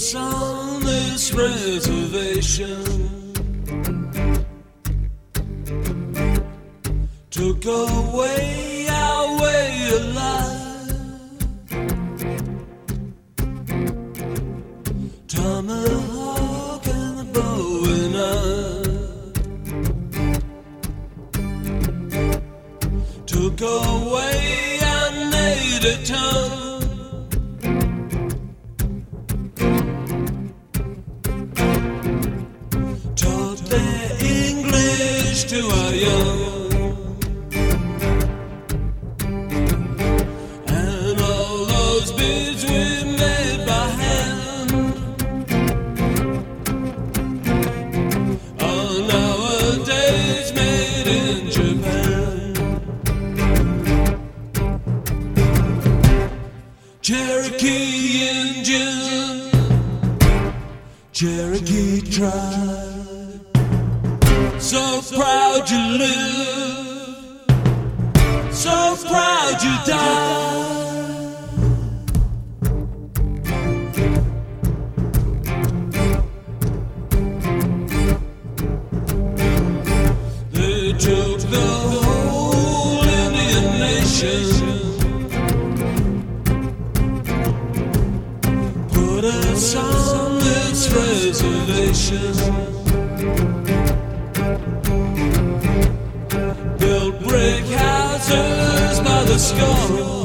us on this reservation. Took away our way of life. Tomahawk and the bow and I took away our native tongue. Taught their English to our young. Cherokee Indian, Cherokee tribe, so proud you live, so proud you die. They took the whole Indian nation, put us on this reservation, built brick houses by the score.